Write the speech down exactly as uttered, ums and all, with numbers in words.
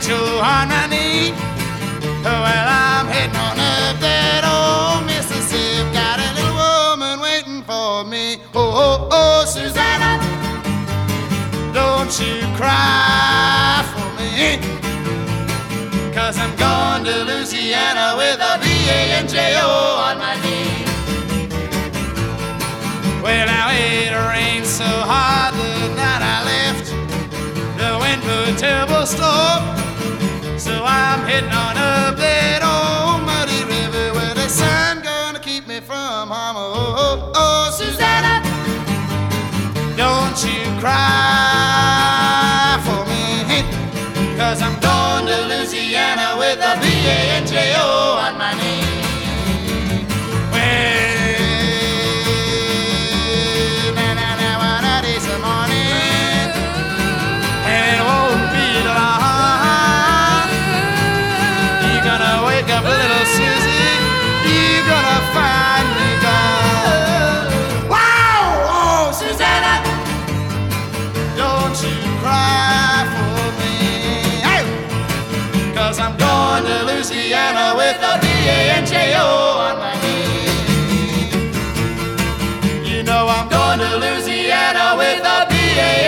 banjo on my knee. Well, I'm heading on up that old Mississippi. Got a little woman waiting for me. Oh, oh, oh, Susanna, don't you cry for me, 'cause I'm going to Louisiana with a B A N J O on my knee. Well, now it rained so hard the night I left. The wind blew a terrible storm. So I'm heading on up that old muddy river where the sun gonna keep me from harm. Oh, oh, oh, Susanna, don't you cry for me, 'cause I'm going to Louisiana with a B A N J O on my knee. Well, na na na, one of these morning, and it won't be long. You're gonna wake up, little Susie, you're gonna find me gone. Wow, oh, Susanna, don't you cry for me, hey, 'cause I'm going to Louisiana with a B A N J O on my knee. You know I'm going to Louisiana with a B A